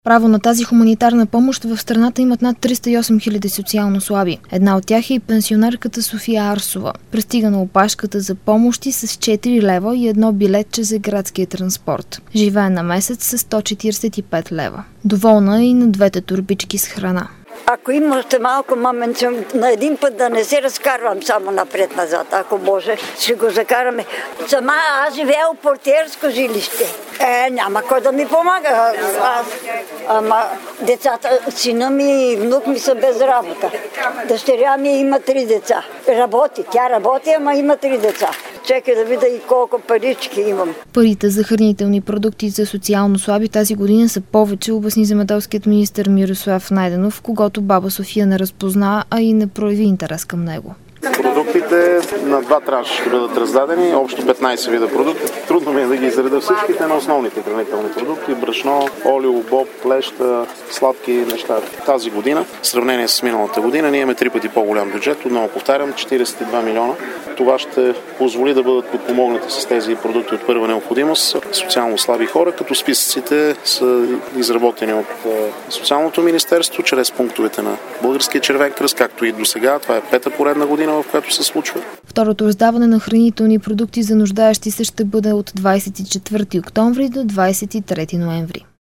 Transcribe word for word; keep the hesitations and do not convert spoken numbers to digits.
Право на тази хуманитарна помощ в страната имат над триста и осем хиляди социално слаби. Една от тях е и пенсионерката София Арсова. Пристига на опашката за помощи с четири лева и едно билетче за градския транспорт. Живее на месец с сто четиридесет и пет лева. Доволна е и на двете турбички с храна. Ако има още малко момент, на един път да не се разкарвам само напред-назад, ако може, ще го закараме. Сама аз живея в портиерско жилище. Е, няма кой да ми помага. Аз, ама децата, сина ми и внук ми са без работа. Дъщеря ми има три деца. Работи, тя работи, ама има три деца. Чекай да видя и колко парички имам. Парите за хранителни продукти за социално слаби тази година са повече, обясни земеделският министър Мирослав Найденов, когато баба София не разпозна, а и не прояви интерес към него. Продуктите на два транша ще бъдат раздадени, общо петнайсет вида продукти. Трудно ми е да ги изредя всичките, на основните хранителни продукти: брашно, олио, боб, плеща, сладки неща. Тази година, в сравнение с миналата година, ние имаме три пъти по-голям бюджет. Отново повтарям, четирийсет и два милиона. Това ще позволи да бъдат подпомогнати с тези продукти от първа необходимост социално слаби хора, като списъците са изработени от Социалното министерство, чрез пунктовете на Българския червен кръст, както и до сега. Това е пета поредна година, в която се случва. Второто раздаване на хранителни продукти за нуждаещи се ще бъде от двайсет и четвърти октомври до двайсет и трети ноември.